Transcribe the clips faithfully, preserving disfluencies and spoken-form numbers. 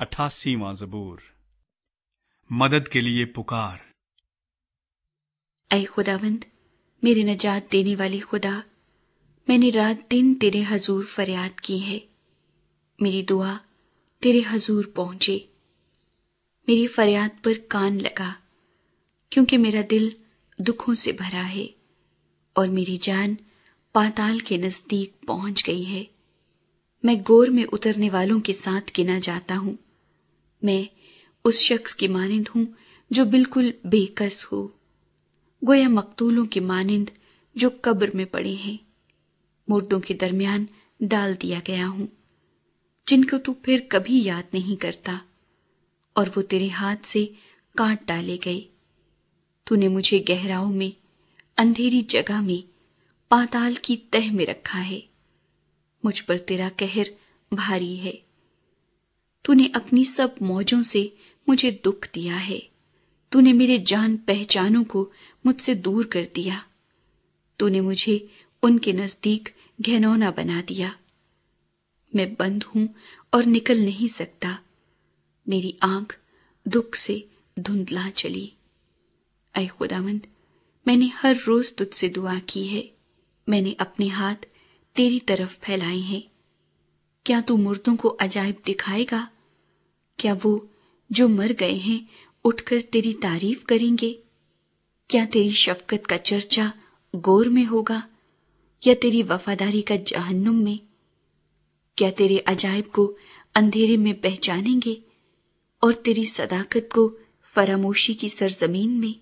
अट्ठासीवां ज़बूर। मदद के लिए पुकार। ऐ खुदावंद, मेरे नजात देने वाले खुदा, मैंने रात दिन तेरे हजूर फरियाद की है। मेरी दुआ तेरे हजूर पहुंचे, मेरी फरियाद पर कान लगा, क्योंकि मेरा दिल दुखों से भरा है और मेरी जान पाताल के नजदीक पहुंच गई है। मैं गोर में उतरने वालों के साथ गिना जाता हूं। मैं उस शख्स की मानिंद हूं जो बिल्कुल बेकस हो, गोया मकतूलों की मानिंद जो कब्र में पड़े हैं। मुर्दों के दरमियान डाल दिया गया हूं, जिनको तू फिर कभी याद नहीं करता, और वो तेरे हाथ से काट डाले गए। तूने मुझे गहराओं में, अंधेरी जगह में, पाताल की तह में रखा है। मुझ पर तेरा कहर भारी है। तूने अपनी सब मौजों से मुझे दुख दिया है। तूने मेरे जान पहचानों को मुझसे दूर कर दिया। तूने मुझे उनके नजदीक घिनौना बना दिया। मैं बंद हूं और निकल नहीं सकता। मेरी आंख दुख से धुंधला चली। ऐ खुदावंद, मैंने हर रोज तुझसे दुआ की है। मैंने अपने हाथ तेरी तरफ फैलाए हैं। क्या तू मुर्दों को अजायब दिखाएगा? क्या वो जो मर गए हैं उठकर तेरी तारीफ करेंगे? क्या तेरी शफकत का चर्चा गोर में होगा या तेरी वफादारी का जहन्नुम में? क्या तेरे अजायब को अंधेरे में पहचानेंगे और तेरी सदाकत को फरामोशी की सरजमीन में?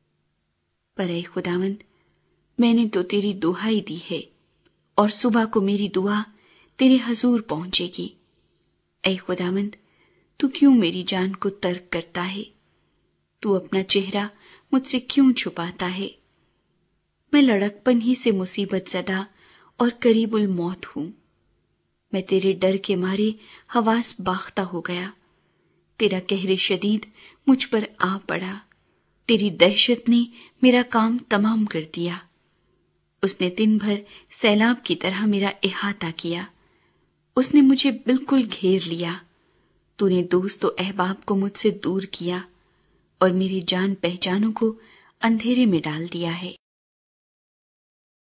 पर ऐ खुदावंद, मैंने तो तेरी दुहाई दी है और सुबह को मेरी दुआ तेरे हजूर पहुंचेगी। ऐ खुदावंद, तू क्यों मेरी जान को तर्क करता है? तू अपना चेहरा मुझसे क्यों छुपाता है? मैं लड़कपन ही से मुसीबत ज़दा और करीबुल मौत हूं। मैं तेरे डर के मारे हवास बाख्ता हो गया। तेरा कहर शदीद मुझ पर आ पड़ा। तेरी दहशत ने मेरा काम तमाम कर दिया। उसने दिन भर सैलाब की तरह मेरा इहाता किया। उसने मुझे बिल्कुल घेर लिया। तूने दोस्त व अहबाब को मुझसे दूर किया और मेरी जान पहचानों को अंधेरे में डाल दिया है।